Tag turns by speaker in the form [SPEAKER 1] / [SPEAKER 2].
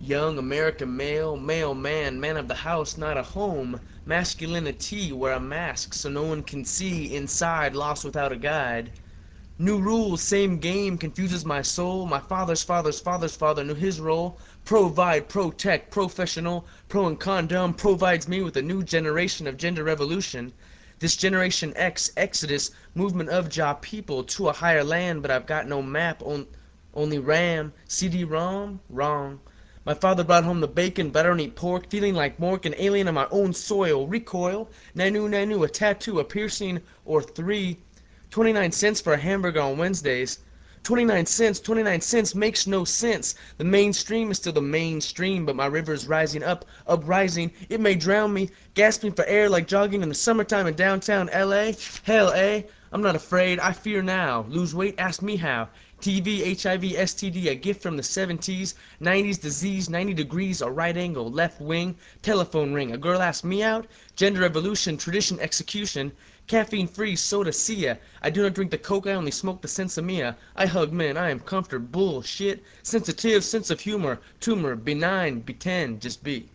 [SPEAKER 1] Young American male, male man, man of the house, not a home. Masculinity, wear a mask so no one can see inside, lost without a guide. New rules, same game, confuses my soul. My father's father's father's father knew his role. Provide, protect, professional, pro and condom provides me with a new generation of gender revolution. This Generation X exodus, movement of job people to a higher land, but I've got no map, only RAM, CD-ROM, wrong. My father brought home the bacon, but I don't eat pork, feeling like Mork, an alien on my own soil. Recoil, nanu nanu, a tattoo, a piercing, or three. 29 cents for a hamburger on Wednesdays. 29 cents makes no sense. The mainstream is still the mainstream, but my river's rising up, uprising. It may drown me, gasping for air like jogging in the summertime in downtown LA. Hell, eh? I'm not afraid, I fear now. Lose weight, ask me how. TV, HIV, STD, a gift from the 70s, 90s disease, 90 degrees, a right angle, left wing, telephone ring, a girl asked me out, gender evolution, tradition, execution, caffeine free, soda, see ya. I do not drink the coke, I only smoke the sensimilla. I hug men, I am comfortable, bullshit, sensitive, sense of humor, tumor, benign, pretend, just be.